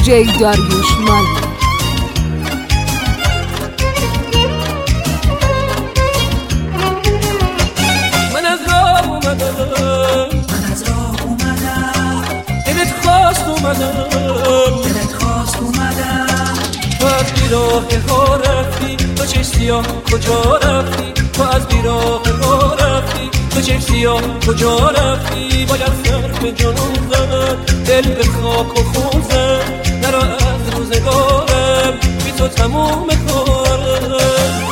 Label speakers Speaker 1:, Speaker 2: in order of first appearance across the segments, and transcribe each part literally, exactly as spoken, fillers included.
Speaker 1: جی داریوش مالک.
Speaker 2: من از راه اومدم
Speaker 3: من از راه اومدم
Speaker 2: دلت خواست اومدم
Speaker 3: دلت خواست اومدم
Speaker 2: تو از بیراه ها رفتی تو چه سیاه کجا رفتی تو از بیراه ها رفتی تو چه سیاه کجا رفتی باید سر به جنون زد دل به خاک و خون زد نرا از روزگارم بی تو تموم کارم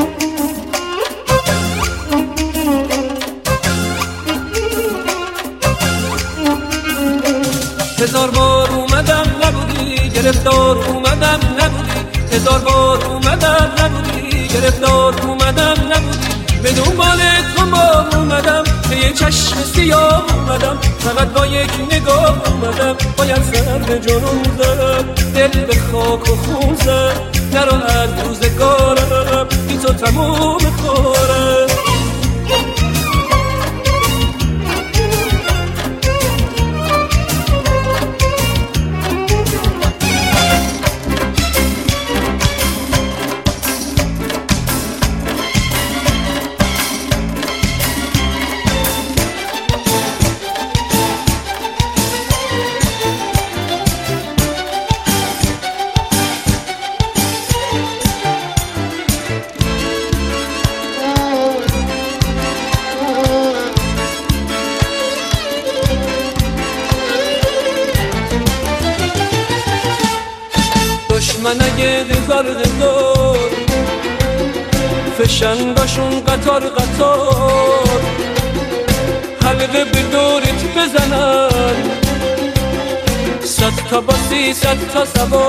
Speaker 2: هزار بار اومدم نبودی گرفتار اومدم نبودی هزار بار اومدم نبودی گرفتار اومدم نبودی به دنبال تو ما اومدم به یه چشم سیاه اومدم فقط با یک نگاه اومدم باید سر به جنون زد دل به خاک و خون زد نرو از روزگارم بی تو تموم کارم من اگه دزار دزار فشنگاشون قطار قطار حلقه به دورت بزنن صد تا باسی صد تا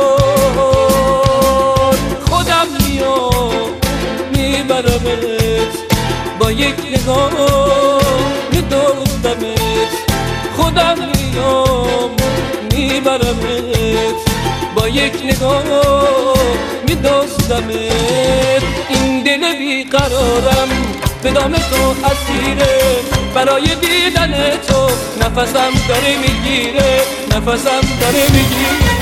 Speaker 2: سوار خودم میام میبرمت با یک نگاه میدوزمت خودم میام میبرمت با یک نگاه میدوزمت این دل بیقرارم به دام تو اسیره برای دیدن تو نفسم داره میگیره نفسم داره میگیره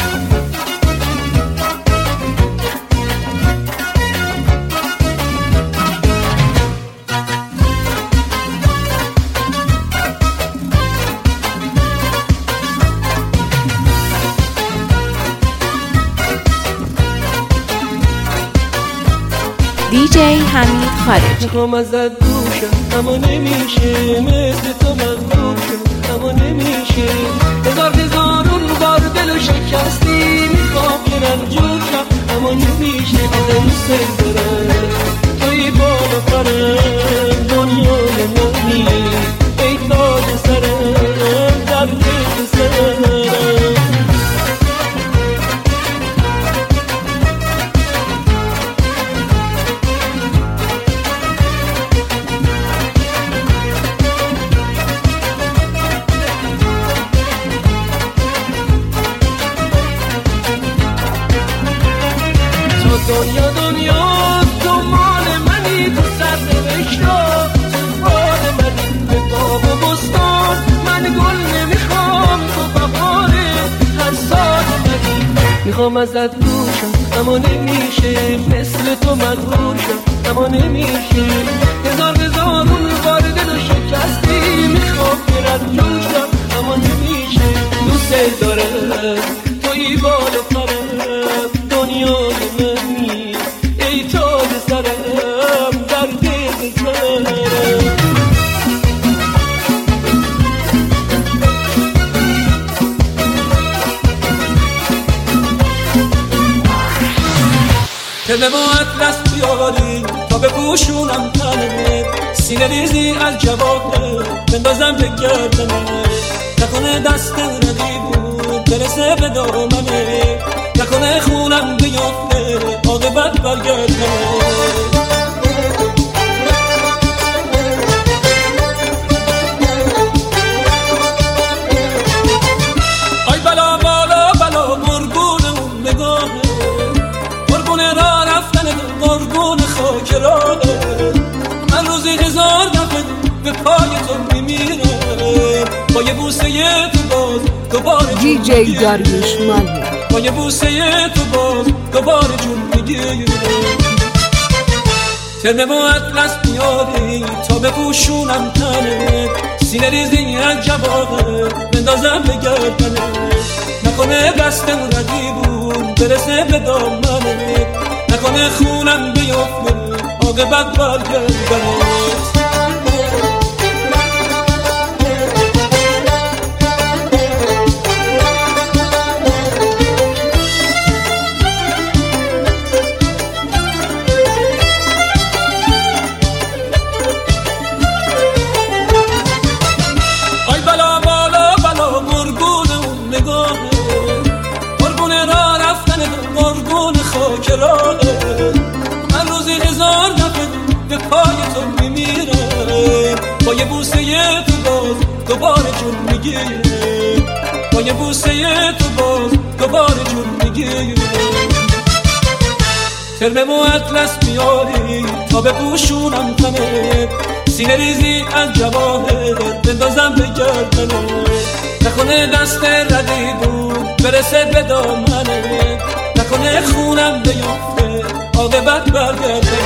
Speaker 1: دی جی حمید خارجی.
Speaker 2: میخوام ازت دوشم اما نمیشه مثل تو مغلوبشم اما نمیشه هزار هزارون بار دلو شکستی میخوام که رنجورشم اما نمیشه آدم دوست دارم توی بالا پرم دنیای منی ای تاج سرم در دل سرم دنیا دنیا تو مال منی تو سر نوشتا تو مال منی به باغ و بستان من گل نمیخوام تو بهاره هر سال منی میخوام ازت دوشم اما نمیشه مثل تو مغرور شم اما نمیشه هزار هزارون بار دلو شکستی میخوام برد جوشم اما نمیشه دوست دارم توی بال و پرم دنیای منی ای تاج سرم در دل سرم تله با اطلس بیاری تا بپوشونم تنه سینه ریزی از جوابه بندازم به گردنه نکنه دست رقیبون برسه به دامنه نکنه خونم بیفته عاقبت برگرده آی بلا بالا بلا قربون اون نگاهه قربون را رفتن قربون خاک راهه من روزی هزار دفعه به پای تو میمیرم با یه بوسه تو باز دوباره
Speaker 1: دی جی داریوش مالک.
Speaker 2: با یه بوسه تو باز دوباره جون میگیره. ترمه و اطلس میاری تا بپوشونم تنه، سینه ریزی از جواهر بندازم به گردنه. نکنه دستم ردیبون برسه به دامنه، نکنه خونم بیفته عاقبت برگردنه. من روزی هزار دفعه به پای تو میمیرم، با یه بوسه تو باز دوباره جون میگیره. با یه بوسه تو باز دوباره جون میگیره. ترمه و اطلس میاری تا بپوشونم تنه، سینه ریزی از جواهر بندازم به گردنه. نکنه دست ردیبون برسه به دامنه، نکنه خونم بیفته عاقبت برگردنه.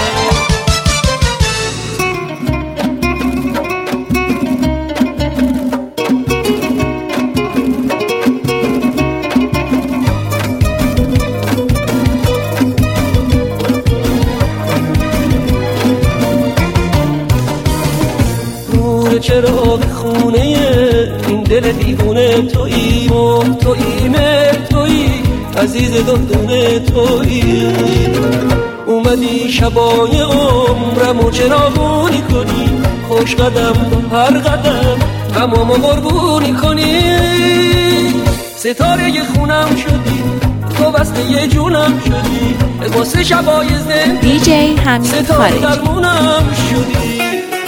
Speaker 2: نور چراغ خونه این دل دیوونه تویی، ماه تویی، مهر تویی، عزیز دندونه تویی. اومدی شبای عمرمو چراغونی کنی، خوش قدم با هر قدم غمامو قربونی کنی. ستاره خونم شدی، تو وصله یه جونم شدی، واسه شبای زندگی
Speaker 1: دی جی حمید
Speaker 2: ستاره
Speaker 1: خارجی.
Speaker 2: درمونم شدی.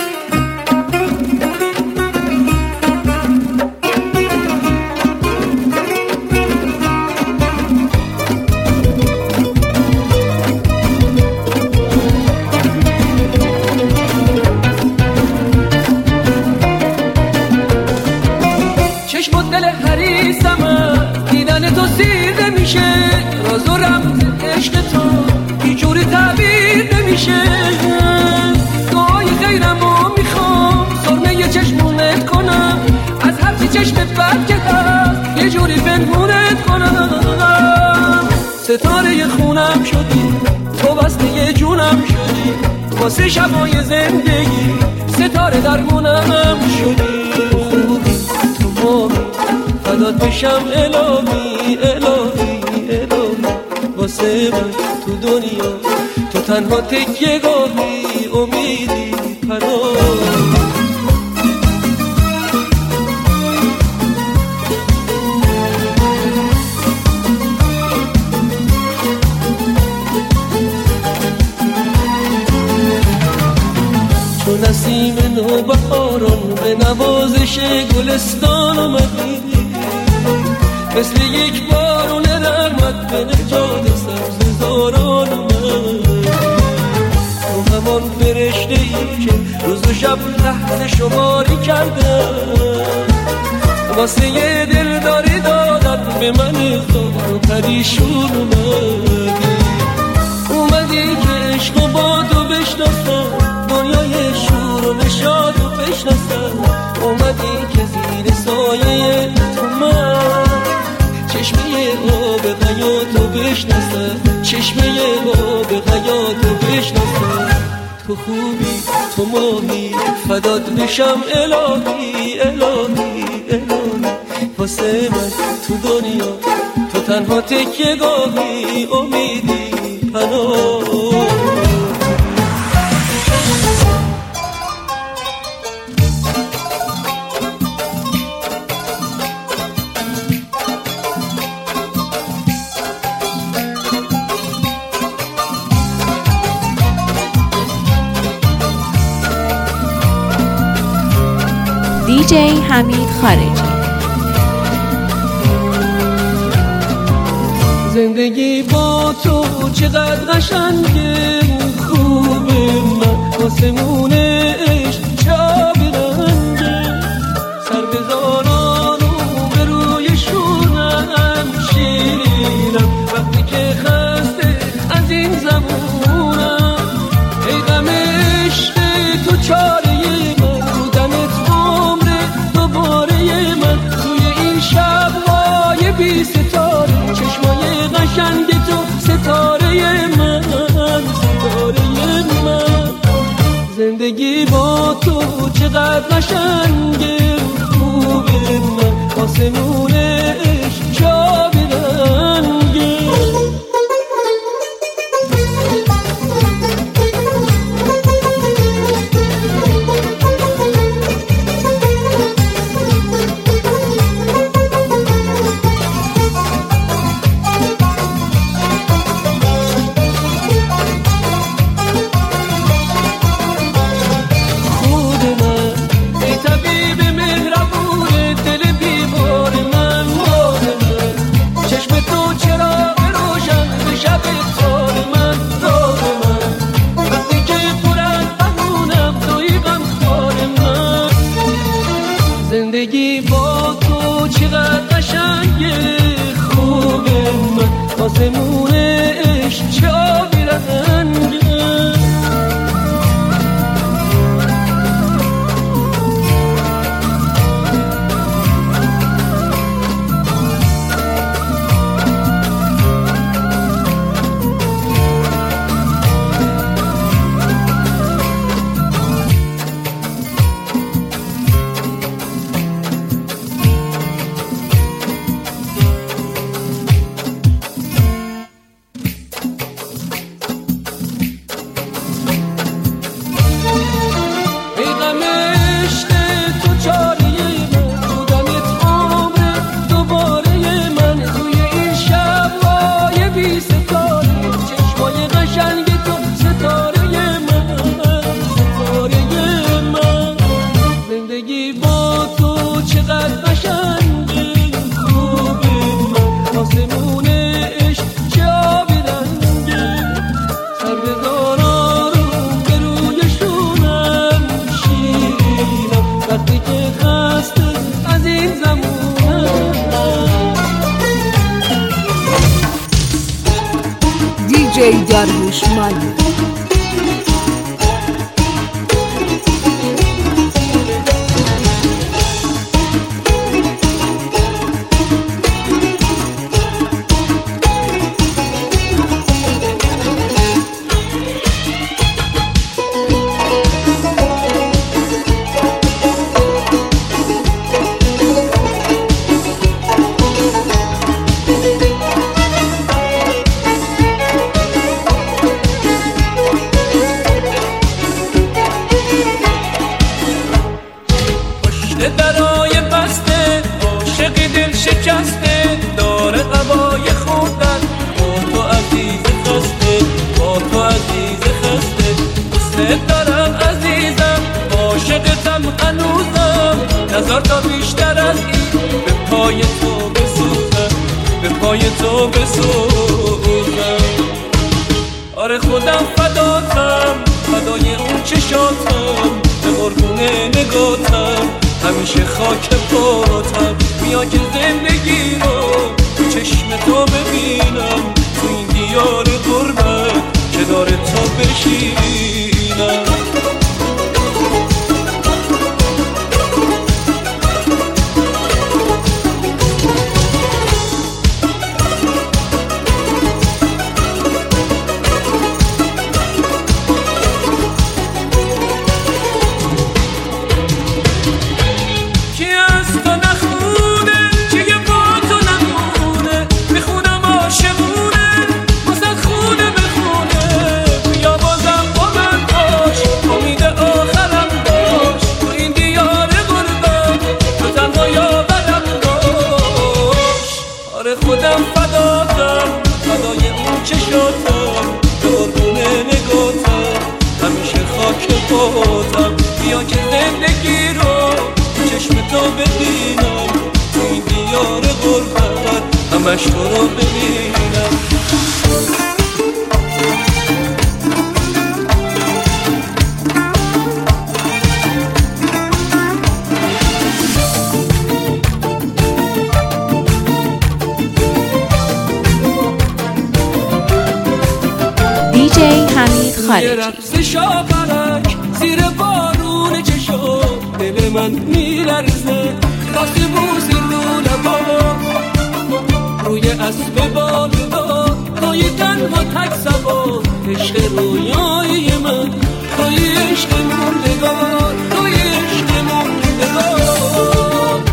Speaker 2: راز و رمز عشق تو اینجوری تعبیر نمیشه. دعای غیرمو میخوام سرمه یه چشمونت کنم، از هرچی چشم بد که هست یه جوری پنهونت کنم. ستاره خونم شدی، تو وصله یه جونم شدی، واسه شبای زندگی ستاره درمونم شدی. تو خوبی تو مامی فدات بشم الهی الهی الهی، واسه من تو دنیا تو تنها تکیه گاهی، امیدی پناهی. چون نسیم نوبهاران به نوازش گلستان اومدی، مثل یک بارون رحمت به نجات سبززاران اومد. تو همان فرشته ای که روز و شب لحظه شماری کردم، واسه یه دلداری دادن به من خار و پریشون اومدی. اومدی که عشق و با تو بشناسم، دنیای شور و نشاد و بشناسم. اومدی که زیر سایه تو من چشمه آب حیاتو بشناسم، چشمه آب حیاتو بشناسم. تو خوبی تو ماهی فدات بشم الهی الهی الهی، واسه من تو دنیا تو تنها تکیه گاهی، امیدی پناه.
Speaker 1: دی جی حمید خارجی.
Speaker 2: زندگی با تو چقدر قشنگه، خوبه من آسمون عشق چابی رنگه. سر بزاران و به روی شونم شیرین زندگی با تو چقدر قشنگه، خوبه من آسمونش چا برنگه. زندگی با تو چقدر قشنگه، خوبه من آسمونش چا بیرنگه.
Speaker 4: دی جی داریوشمند.
Speaker 2: درای بسته عاشق دل شکسته، داره قبای خودن با تو عزیز خسته، با تو عزیز خسته. دوست دارم عزیزم، عاشقتم هنوزم، نظر تا بیشتر از این به پای تو بسوزم، به پای تو بسوزم. آره خودم فداتم، فدای اون چشاتم، به قربون نگاتم، همیشه خاک پاتم. بیا که زندگی رو تو چشم تو ببینم، تو این دیار غربت کنار تو بشینم. خودم فداتم، فدای اون چشاتم، به قربون نگاتم، همیشه خاک پاتم. بیا که زندگی رو چشم تو ببینم، تو این دیار غربت همش تو رو ببینم.
Speaker 1: دی جی حمید خارجی.
Speaker 2: رقص شاپرک زیر بارون چشم دل من میلرزه، واسه بوسی رو لبات روی اسب بالدار، توی تنها تک سوار عشق رویای من، توی عشق موندگار، توی عشق موندگار.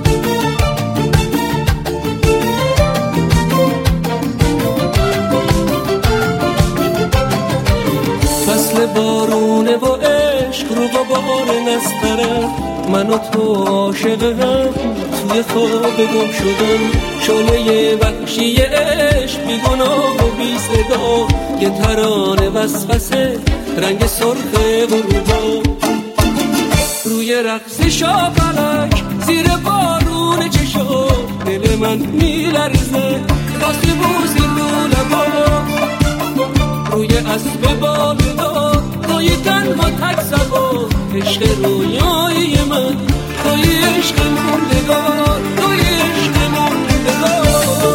Speaker 2: فصل بارونه و عشق رو غبار نستره، من و تو عاشق هم توی خواب گم شدم. شعله وحشی عشق بی گناه و بی صدا، یه ترانه وسوسه رنگ سرخ غروبا. روی رقص شاپلک زیر بارون چشا، دل من میلرزه واسه بوسی رو لبا. روی اسب بالدار توی تنها تک سوار، عشق رویای من، توی عشق موندگار، توی عشق موندگار.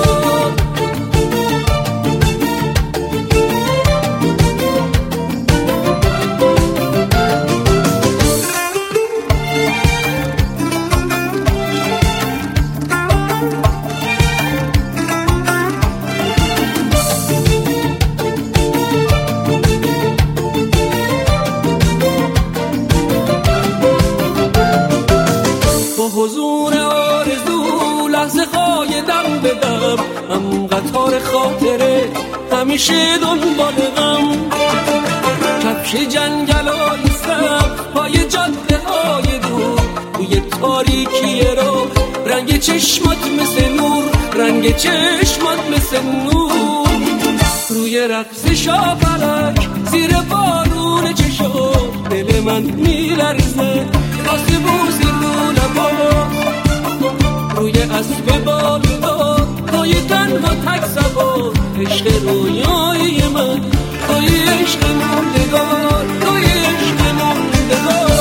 Speaker 2: حضور آرزو لحظه های دم به دم، هم قطار خاطره همیشه دنبال غم. کفش جنگلای سبز پای جاده های دور، توی تاریکی رو رنگ چشمات مثل نور، رنگ چشمات مثل نور. روی رقص شاپلک زیر بارون چشا، دل من میلرزه واسه بوسی رو لبا. روی اسب بالدار توی تنها تک سوار، عشق رویای من، توی عشق موندگار، توی عشق موندگار.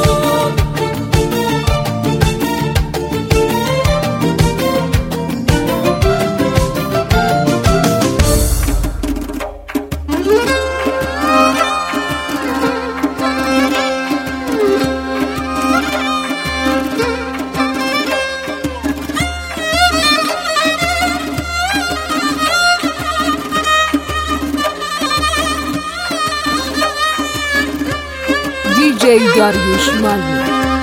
Speaker 4: دی جی داریوش مانی.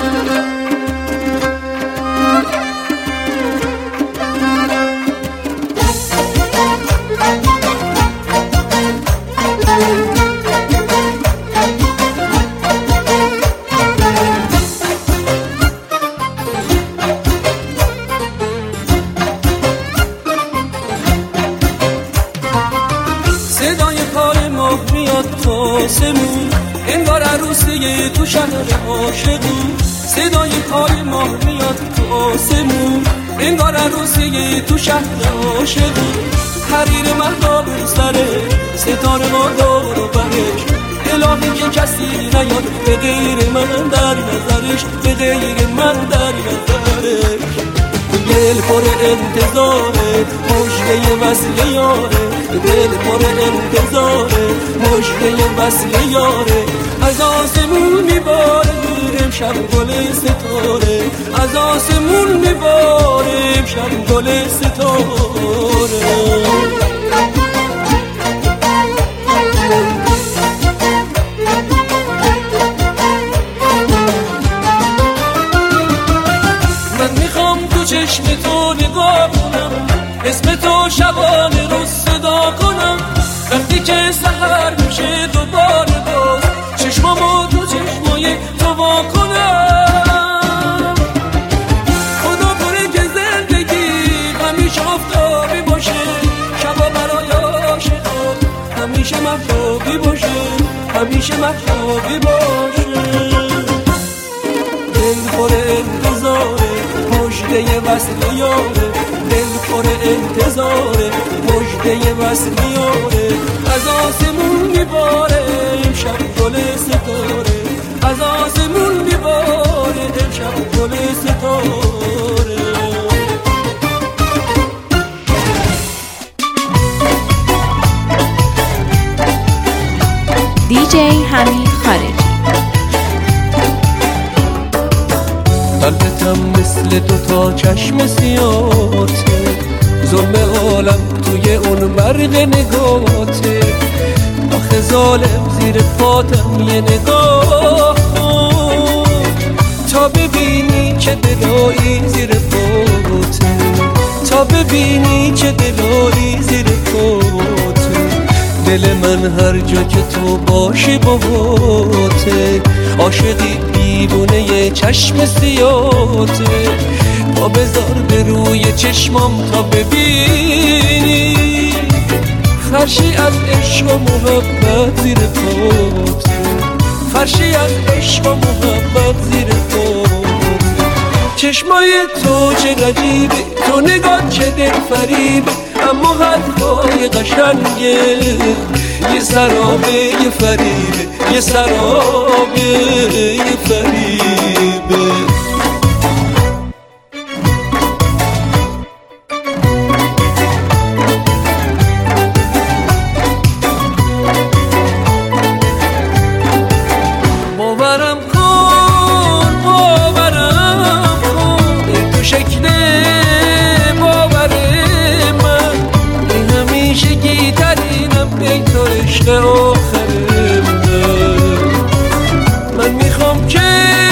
Speaker 2: صدای پای ماه میاد تا سمون، انگار عروسی تو شهر عاشقی. صدای پای ماه میاد تو آسمون، انگار عروسی تو شهر عاشقی. حریر مهتاب رو سره، ستاره ما دور و برش، الهی که کسی نیاد به غیر من در نظرش، به غیر من در نظرش. دل پر انتظاره مژده وصل یاره، دل پر انتظاره مژده وصل یاره. از آسمون میباره امشب گل ستاره، از آسمون میباره امشب گل ستاره. چشم تو نگاه کنم، اسم تو شبانه رو صدا کنم. وقتی که سحر میشه دوباره باز، چشمامو تو چشمای تو وا کنم. خدا کنه که زندگی همیشه آفتابی باشه، شبا برای عاشقان همیشه مهتابی باشه، همیشه مهتابی باشه. دل پر انتظاره مژده وصل یاره، دل پر انتظاره مژده وصل یاره. از آسمون میباره امشب گل ستاره، از آسمون میباره امشب گل ستاره.
Speaker 1: دی جی حمید خارجی.
Speaker 2: قلبتم مثل دو تا چشم سیاته، ظلم عالم توی اون برق نگاته. آخه ظالم زیر پاتم یه نگاه کن تا ببینی چه دلایی زیر پاته، تا ببینی چه دلایی زیر پاته. دل من هر جا که تو باشی باهاته، عاشقی دیوونه ی چشم سیاته. پا بذار به روی چشمام تا ببینی فرشی از عشق و محبت زیر پاته، فرشی از عشق و محبت زیر پاته. چشمای تو چه عجیبه، تو نگاه چه دل فریبه، اما حرفای قشنگه. یه سرابه یه فریبه، یه سرابه یه فریبه. باورم کن باورم کن ای تو شکل باور من، این همیشه گیترینم ای تو عشق آخر من. من میخوام که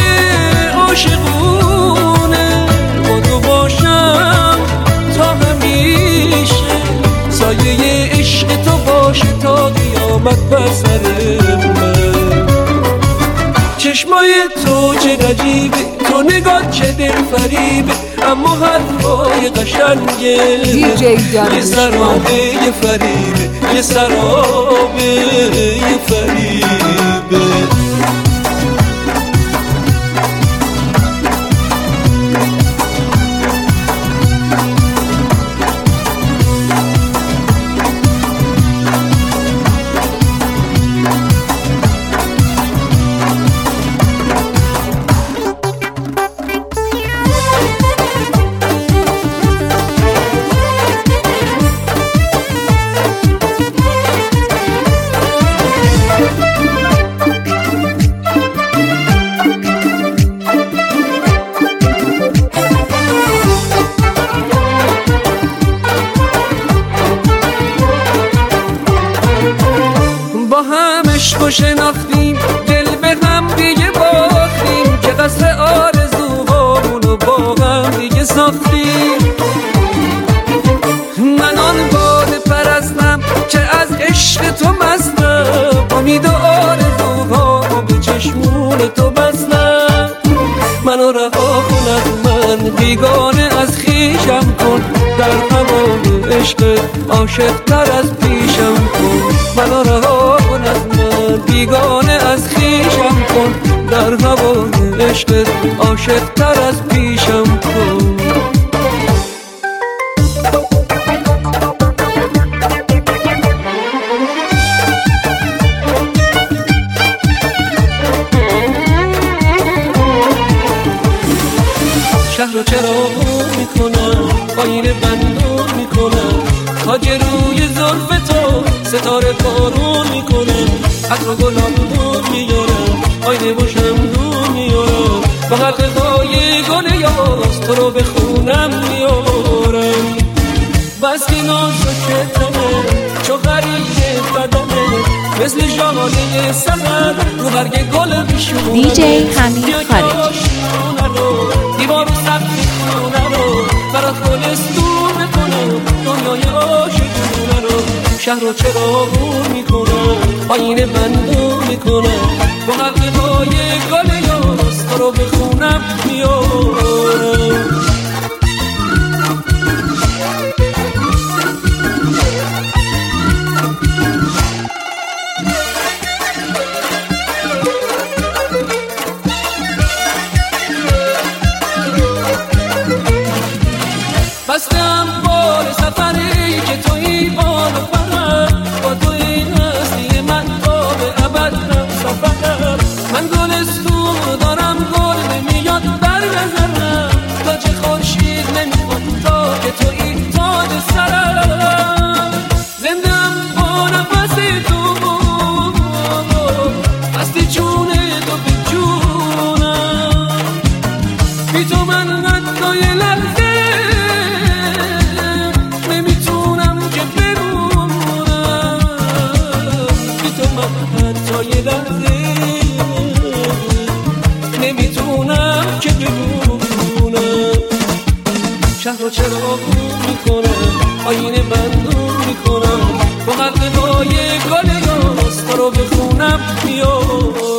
Speaker 2: عاشقونه با تو باشم تا همیشه، سایه عشق تو باشه تا قیامت بر سر من. چشمای تو چه عجیبه، تو نگاه چه دل فریبه، اما حرفای قشنگه. یه سرابه یه فریبه، یه سرابه یه فریبه. شناختیم دل به هم دیگه باختیم، که قصر آرزوهامونو با هم دیگه ساختیم. من آن باده پرستم که از عشق تو مستم، امید و آرزوهامو به چشمون تو بستم. منو رها کن از من، بیگانه از خویشم کن، در هوای عشق عاشق تر از پیشم کن. منو رها کن از من، بیگانه از خویشم کن، در هوای عشق عاشق تر از پیشم کن. شهر رو چراغ میکنم، آینه بندون میکنم، تاج روی زلف تو ستاره بارون میکنم. عطر و گلابون میارم، آینه و شمدون میارم، با حلقه‌های گل یاس تو رو به خونم میارم. بس که ناز و شتمه چو غریب بدنه، مثل ژاله سحر رو برگ گل میشونه.
Speaker 1: دیجی حمید خارجی.
Speaker 2: دیوار و سقف خونه رو برات گلستون میکنم، دنیای عاشقونه رو. شهر رو چراغون میکنم، آینه بندون میکنم، با حلقه‌های گل یاس تو رو به خونم میارم. بستم بار سفری که توی بال و فرم، با توی هستی من تا به ابد رم سفرم. من گلستون دارم، گل نمیاد بر نظرم، تا چه دلم میاد